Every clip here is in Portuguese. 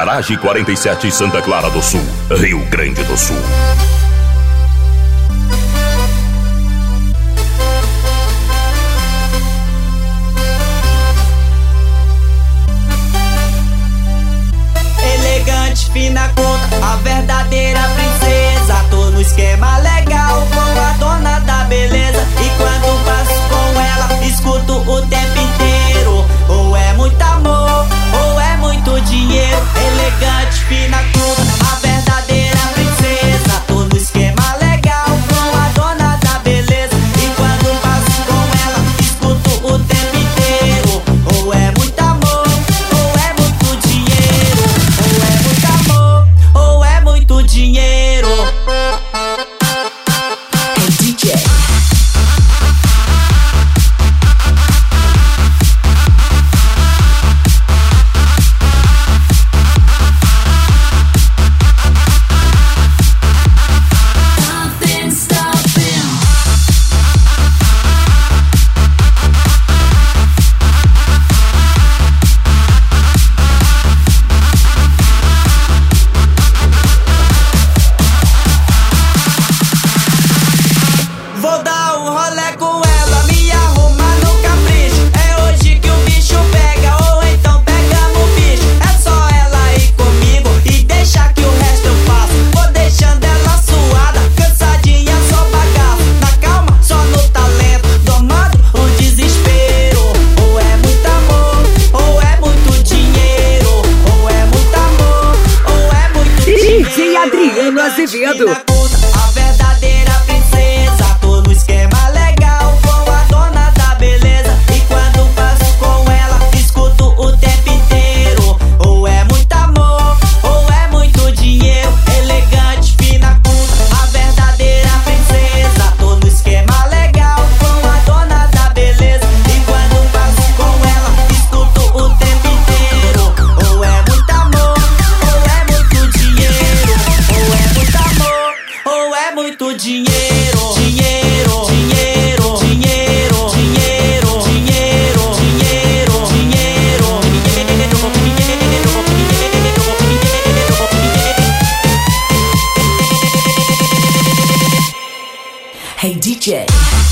Garage 47, Santa Clara do Sul, Rio Grande do Sul. Elegante, fina conta, a verdadeira princesa. Tô no esquema legal com a dona da beleza. E quando passo com ela, escuto o tempo inteiro. Ou é muito amor, ou é muito dinheiro. Elegante, fina conta, a verdadeira princesa. Tô no esquema legal com a dona da beleza. E quando passo com ela, escuto o tempo inteiro. Ou é muito amor, ou é muito dinheiro. Ou é muito amor, ou é muito dinheiro. Hey DJ. Vou dar um rolê com ela, me arrumar no capricho. É hoje que o bicho pega, ou então pegamos o bicho. É só ela ir comigo e deixar que o resto eu faço. Vou deixando ela suada, cansadinha, só bagaço. Na calma, só no talento, domando o desespero. Ou é muito amor, ou é muito dinheiro. Ou é muito amor, ou é muito dinheiro. DJ Adriano Azevedo. A verdadeira princesa. Tô no esquema legal com a dona da beleza. E quando passo com ela, escuto o tempo inteiro. Ou é muito amor, ou é muito dinheiro. Elegante, fina, culta, a verdadeira princesa. Tô no esquema legal com a dona da beleza. E quando passo com ela, escuto o tempo inteiro. Ou é muito amor, ou é muito dinheiro. Ou é muito amor, ou é muito dinheiro. Dinheiro, dinheiro, dinheiro, dinheiro, dinheiro, dinheiro, dinheiro, dinheiro. Hey DJ.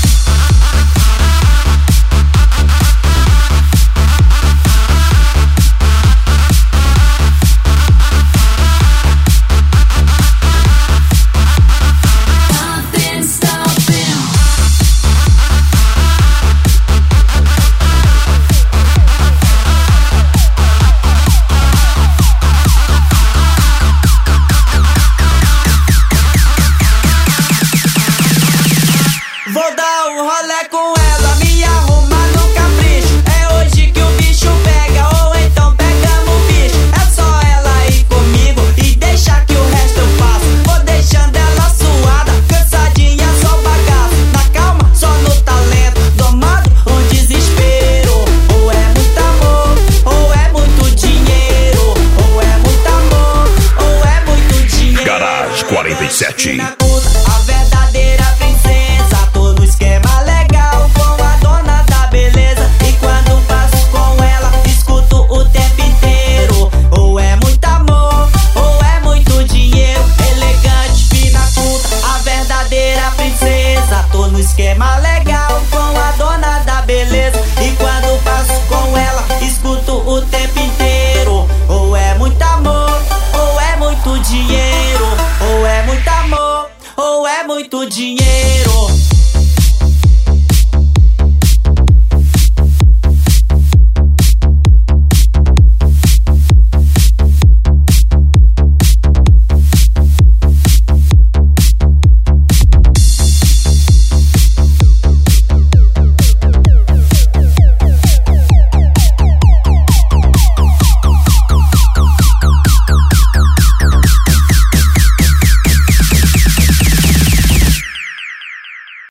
Vou dar um rolê com ela, me arrumar no capricho. É hoje que o bicho pega, ou então pegamos o bicho. É só ela ir comigo e deixar que o resto eu faço. Vou deixando ela suada, cansadinha, só bagaço. Na calma, só no talento, domando o desespero. Ou é muito amor, ou é muito dinheiro. Ou é muito amor, ou é muito dinheiro. Garage 47. A verdadeira princesa. Tô no esquema legal com a dona da beleza. E quando passo com ela, escuto o tempo inteiro. Ou é muito amor, ou é muito dinheiro. Elegante, fina, culta, a verdadeira princesa. Tô no esquema legal com a dona da beleza. E quando passo com ela, escuto o tempo inteiro. Ou é muito amor, ou é muito dinheiro. Ou é muito amor, ou é muito dinheiro.